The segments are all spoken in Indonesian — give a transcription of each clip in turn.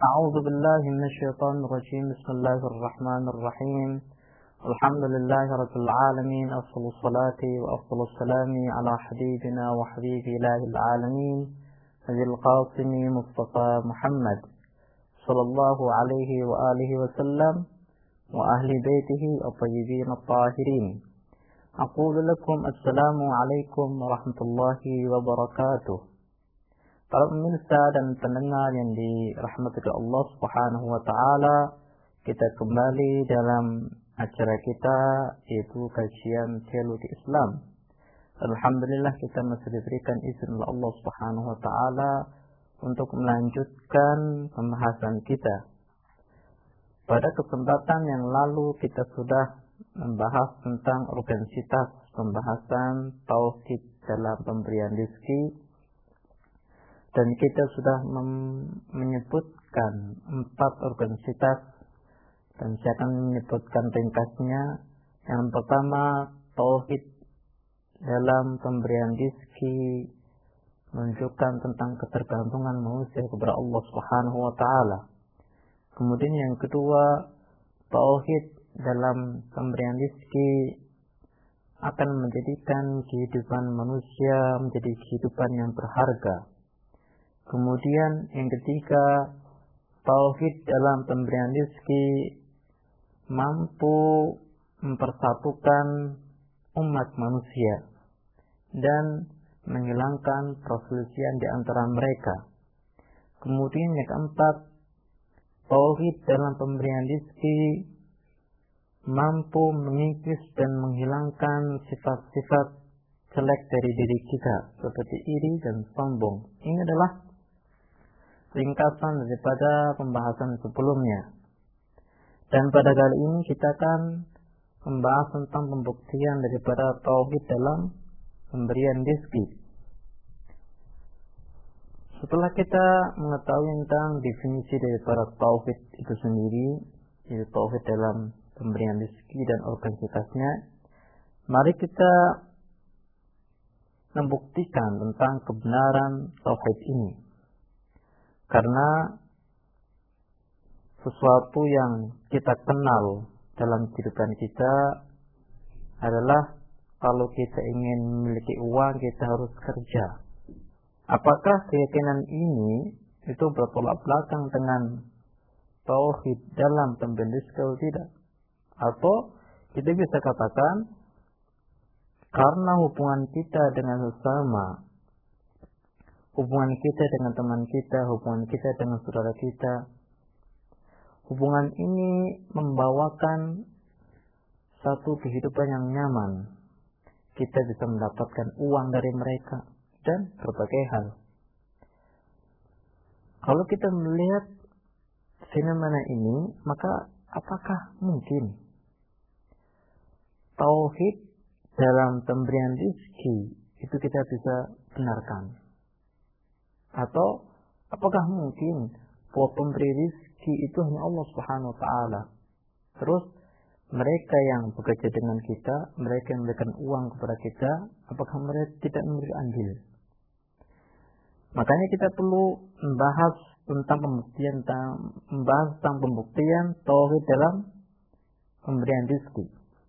أعوذ بالله من الشيطان الرجيم. بسم الله الرحمن الرحيم. الحمد لله رب العالمين، أفضل الصلاة وأفضل السلام على حبيبنا وحبيب إله العالمين أبي القاسم مصطفى محمد صلى الله عليه وآله وسلم وأهل بيته الطيبين الطاهرين. أقول لكم السلام عليكم ورحمة الله وبركاته. Para pemirsa dan pendengar yang dirahmati Allah Subhanahu wa taala, kita kembali dalam acara kita yaitu kajian teologi Islam. Alhamdulillah kita masih diberikan izin oleh Allah Subhanahu wa taala untuk melanjutkan pembahasan kita. Pada kesempatan yang lalu kita sudah membahas tentang organisitas pembahasan tauhid dalam pemberian rezeki. Dan kita sudah menyebutkan 4 organisitas dan saya akan menyebutkan ringkasnya. Yang pertama, tauhid dalam pemberian rezeki menunjukkan tentang ketergantungan manusia kepada Allah Subhanahu wa taala. Kemudian yang kedua, tauhid dalam pemberian rezeki akan menjadikan kehidupan manusia menjadi kehidupan yang berharga. Kemudian yang ketiga, tauhid dalam pemberian rezeki mampu mempersatukan umat manusia dan menghilangkan perselisihan di antara mereka. Kemudian yang keempat, tauhid dalam pemberian rezeki mampu mengikis dan menghilangkan sifat-sifat jelek dari diri kita seperti iri dan sombong. Ini adalah ringkasan daripada pembahasan sebelumnya. Dan pada kali ini kita akan membahas tentang pembuktian daripada tauhid dalam pemberian rezeki. Setelah kita mengetahui tentang definisi daripada tauhid itu sendiri, yaitu tauhid dalam pemberian rezeki dan organisitasnya, mari kita membuktikan tentang kebenaran tauhid ini. Karena sesuatu yang kita kenal dalam kehidupan kita adalah kalau kita ingin memiliki uang, kita harus kerja. Apakah keyakinan ini itu bertolak belakang dengan tauhid dalam pemberian rezeki atau tidak? Atau kita bisa katakan karena hubungan kita dengan sesama, hubungan kita dengan teman kita, hubungan kita dengan saudara kita, hubungan ini membawakan satu kehidupan yang nyaman. Kita bisa mendapatkan uang dari mereka dan berbagai hal. Kalau kita melihat fenomena ini, maka apakah mungkin tauhid dalam pemberian rezeki itu kita bisa benarkan? Atau apakah mungkin bahwa pemberi rezeki itu hanya Allah Subhanahu wa taala? Terus mereka yang bekerja dengan kita, mereka yang memberikan uang kepada kita, apakah mereka tidak memberi andil? Makanya kita perlu membahas tentang pembuktian tauhid dalam pemberian rezeki.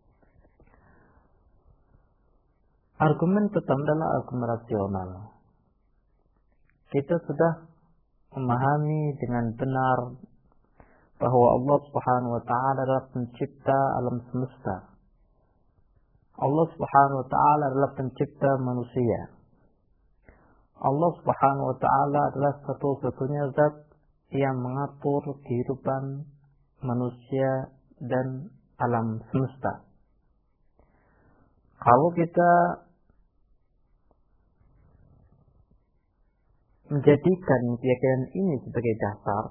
Argumen pertama adalah argumen rasional. Kita sudah memahami dengan benar bahwa Allah Subhanahu wa taala adalah pencipta alam semesta. Allah Subhanahu wa taala adalah pencipta manusia. Allah Subhanahu wa taala adalah satu-satunya zat yang mengatur kehidupan manusia dan alam semesta. Kalau kita menjadikan keyakinan ini sebagai dasar,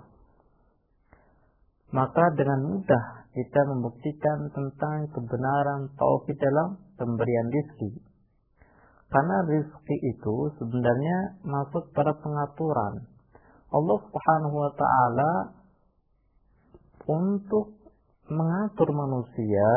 maka dengan mudah kita membuktikan tentang kebenaran tauhid dalam pemberian rezeki. Karena rezeki itu sebenarnya masuk pada pengaturan Allah Subhanahu wa taala untuk mengatur manusia,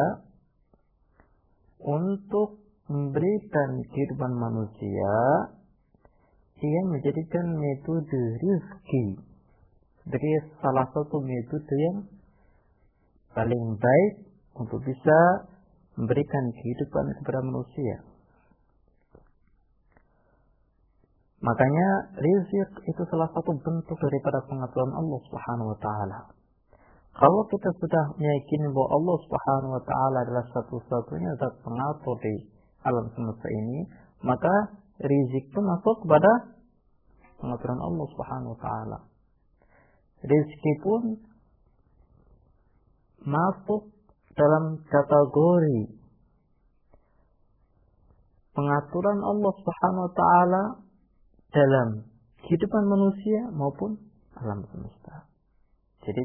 untuk memberikan kehidupan manusia. Ia menjadikan metode rezeki sebagai salah satu metode yang paling baik untuk bisa memberikan kehidupan kepada manusia. Makanya rizq itu salah satu bentuk daripada pengaturan Allah Subhanahu wa taala. Kalau kita sudah meyakini bahwa Allah Subhanahu wa taala adalah satu-satunya zat pengatur di alam semesta ini, maka rizq pun masuk kepada pengaturan Allah Subhanahu wa taala. Rizki pun masuk dalam kategori pengaturan Allah Subhanahu wa taala dalam kehidupan manusia maupun alam semesta. Jadi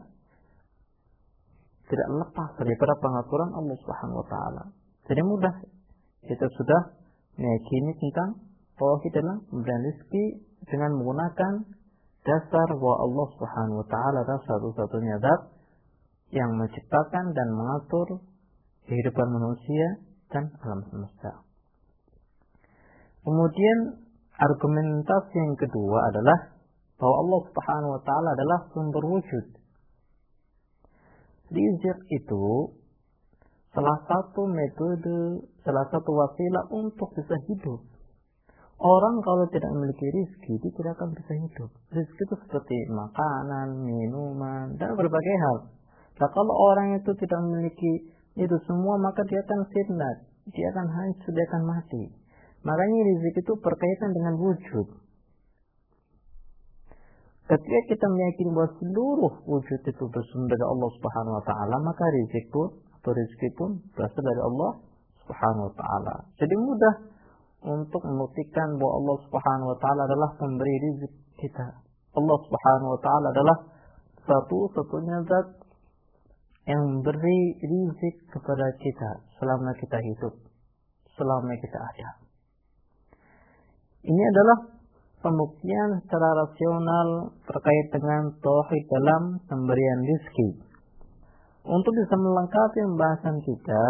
tidak lepas daripada pengaturan Allah Subhanahu wa taala. Jadi mudah kita sudah meyakini tentang tauhid dalam pemberian rezeki dengan menggunakan dasar bahwa Allah Subhanahu wa taala adalah satu-satunya zat yang menciptakan dan mengatur kehidupan manusia dan alam semesta. Kemudian argumentasi yang kedua adalah bahwa Allah Subhanahu wa taala adalah sumber wujud. Rizq itu salah satu metode, salah satu wasilah untuk bisa hidup. Orang kalau tidak memiliki rizki, dia tidak akan bisa hidup. Rizki itu seperti makanan, minuman, dan berbagai hal. Nah, kalau orang itu tidak memiliki itu semua, maka dia akan sirna, dia akan hancur, dia akan mati. Makanya rizki itu berkaitan dengan wujud. Ketika kita meyakini bahwa seluruh wujud itu bersumber dari Allah Subhanahu wa taala, maka rizki pun berasal dari Allah Subhanahu wa taala. Jadi mudah untuk membuktikan bahwa Allah Subhanahu wa taala adalah pemberi rizki kita. Allah Subhanahu wa taala adalah satu-satunya zat yang memberi rizki kepada kita selama kita hidup, selama kita ada. Ini adalah pembuktian secara rasional terkait dengan tauhid dalam pemberian rizki. Untuk bisa melengkapi pembahasan kita,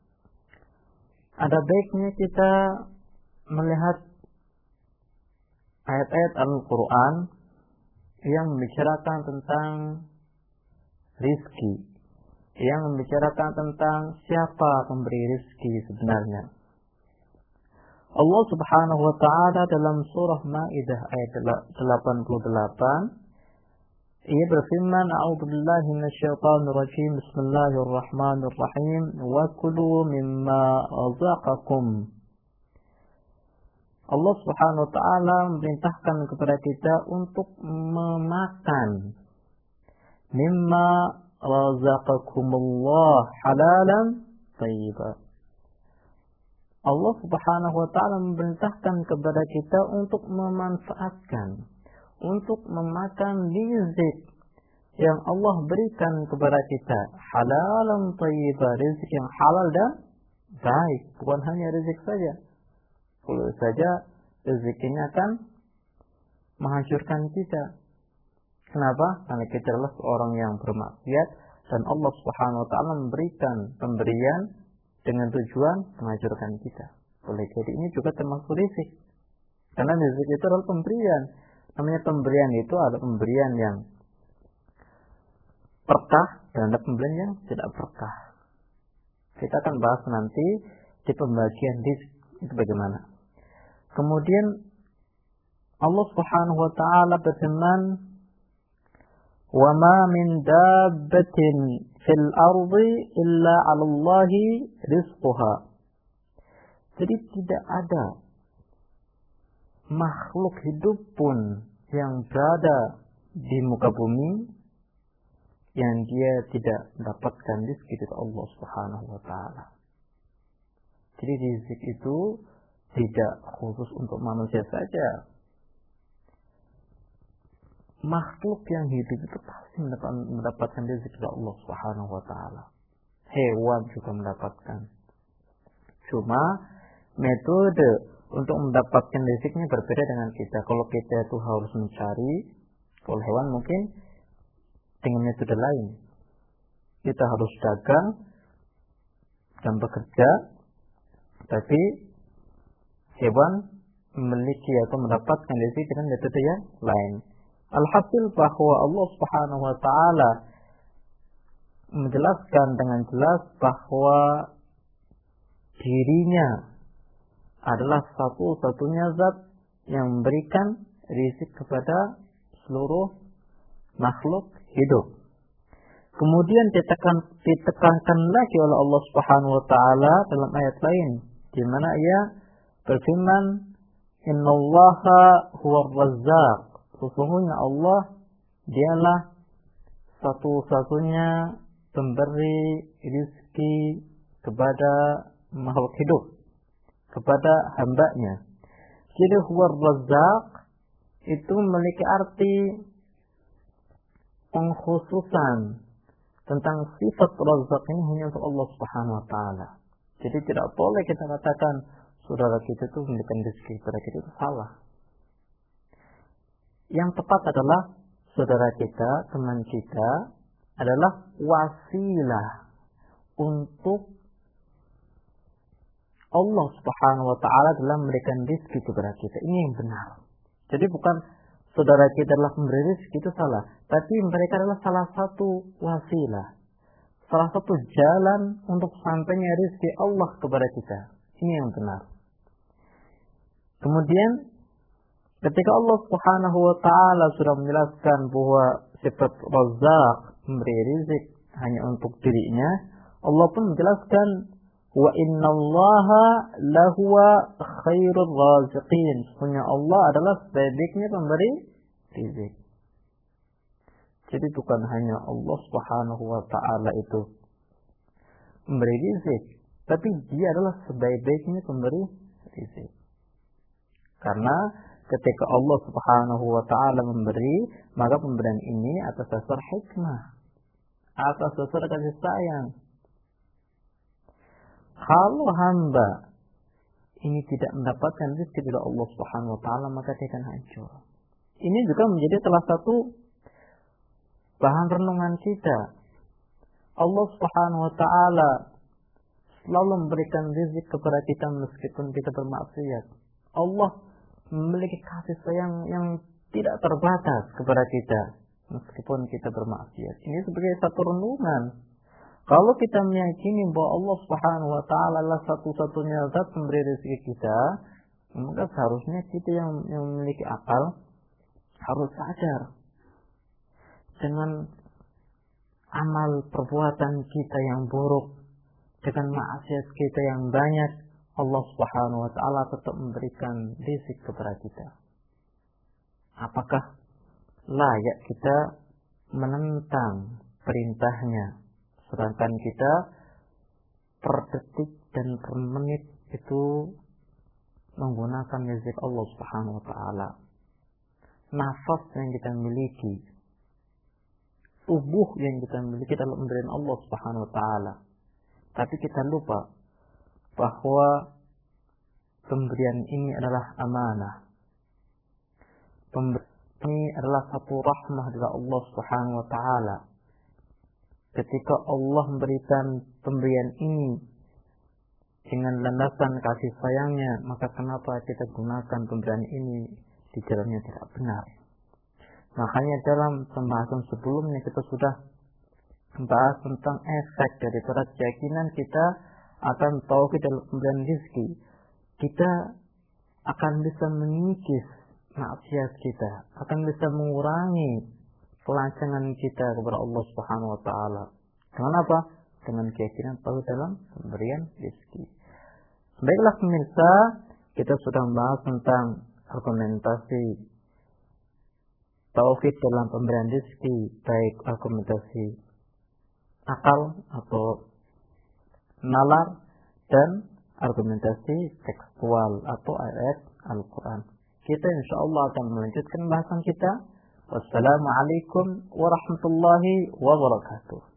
ada baiknya kita melihat ayat-ayat Al-Quran yang membicarakan tentang rizki, yang membicarakan tentang siapa pemberi rizki sebenarnya. Allah Subhanahu wa taala dalam surah Maidah ayat 88, ia berfirman, A'udzubillahi minasyaitonir rajim, Bismillahirrahmanirrahim, wa kulu mimma razaqakum. Allah Subhanahu wa taala memerintahkan kepada kita untuk memakan mimma razaqakumullah halalan thayyiban. Allah Subhanahu wa taala memerintahkan kepada kita untuk memanfaatkan, untuk memakan rizki yang Allah berikan kepada kita, halalan thayyiban, rizki yang halal dan baik, bukan hanya rizki saja. Kalau saja rezekinya akan menghancurkan kita. Kenapa? Karena kita adalah seorang yang bermaksiat dan Allah Subhanahu wa taala memberikan pemberian dengan tujuan menghancurkan kita. Oleh jadi ini juga termasuk rezeki. Karena rezeki itu adalah pemberian. Namanya pemberian itu ada pemberian yang berkah dan ada pemberian yang tidak berkah. Kita akan bahas nanti di pembagian rezeki itu bagaimana. Kemudian Allah Subhanahu wa taala berfirman, "Wa ma min dabbatin fil ardi illa 'ala Allahi rizquha." Jadi tidak ada makhluk hidup pun yang berada di muka bumi yang dia tidak mendapatkan rezeki dari Allah Subhanahu wa taala. Jadi rezeki itu tidak khusus untuk manusia saja. Makhluk yang hidup itu pasti mendapatkan rezeki dari Allah Subhanahu wa taala. Hewan juga mendapatkan. Cuma metode untuk mendapatkan rezekinya berbeda dengan kita. Kalau kita itu harus mencari, kalau hewan mungkin dengan metode lain. Kita harus dagang dan bekerja, tapi hewan memiliki atau mendapatkan rezeki dengan metode yang lain. Alhasil bahwa Allah Subhanahu wa taala menjelaskan dengan jelas bahwa dirinya adalah satu-satunya zat yang memberikan rizki kepada seluruh makhluk hidup. Kemudian ditekankan lagi oleh Allah Subhanahu wa taala dalam ayat lain di mana ia berfirman, "Innallaha huwar razzaq." Sesungguhnya Allah dialah satu-satunya pemberi rizki kepada makhluk hidup, kepada hambanya. Jadi huwar razzaq itu memiliki arti pengkhususan tentang sifat razzaq ini hanya untuk Allah Subhanahu wa taala. Jadi tidak boleh kita katakan saudara kita itu memberikan rezeki kepada kita, itu salah. Yang tepat adalah saudara kita, teman kita adalah wasilah untuk Allah Subhanahu wa taala dalam memberikan rezeki kepada kita. Ini yang benar. Jadi bukan saudara kita adalah pemberi rezeki, itu salah. Tapi mereka adalah salah satu wasilah, salah satu jalan untuk sampainya rezeki Allah kepada kita. Ini yang benar. Kemudian ketika Allah Subhanahu wa taala sudah menjelaskan bahwa sifat Razzaq, memberi rezeki hanya untuk dirinya, Allah pun menjelaskan wa innallaha lahuwa khairur raziqin. Sesungguhnya Allah adalah sebaik-baiknya pemberi rezeki. Jadi bukan hanya Allah Subhanahu wa taala itu memberi rezeki, tapi dia adalah sebaik-baiknya pemberi rezeki. Karena ketika Allah Subhanahu wa taala memberi, maka pemberian ini atas dasar hikmah, atas dasar kasih sayang. Kalau hamba ini tidak mendapatkan rezeki dari Allah Subhanahu wa taala, maka dia akan hancur. Ini juga menjadi salah satu bahan renungan kita. Allah Subhanahu wa taala selalu memberikan rezeki kepada kita meskipun kita bermaksiat. Allah memiliki kasih sayang yang tidak terbatas kepada kita meskipun kita bermaksiat. Ini sebagai satu renungan. Kalau kita meyakini bahwa Allah Subhanahu wa taala adalah satu-satunya zat pemberi rezeki kita, maka seharusnya kita yang memiliki akal harus sadar dengan amal perbuatan kita yang buruk, dengan maksiat kita yang banyak, Allah Subhanahu wa taala tetap memberikan rezeki kepada kita. Apakah layak kita menentang perintahnya, sedangkan kita per detik dan per menit itu menggunakan rezeki Allah Subhanahu wa taala? Nafas yang kita miliki, tubuh yang kita miliki adalah pemberian Allah Subhanahu wa taala. Tapi kita lupa bahwa pemberian ini adalah amanah. Pemberian ini adalah satu rahmah dari Allah Subhanahu wa taala. Ketika Allah memberikan pemberian ini dengan landasan kasih sayangnya, maka kenapa kita gunakan pemberian ini di jalannya tidak benar? Makanya dalam pembahasan sebelumnya kita sudah membahas tentang efek daripada keyakinan kita akan tauhid dalam pemberian rezeki. Kita akan bisa mengikis maksiat kita, akan bisa mengurangi kelancangan kita kepada Allah Subhanahu wa taala. Dengan apa? Dengan keyakinan tauhid dalam pemberian rezeki. Baiklah pemirsa, kita sudah membahas tentang argumentasi tauhid dalam pemberian rezeki, baik argumentasi akal atau nalar dan argumentasi tekstual atau ayat Al-Quran. Kita insyaallah akan melanjutkan bahasan kita. Wassalamualaikum warahmatullahi wabarakatuh.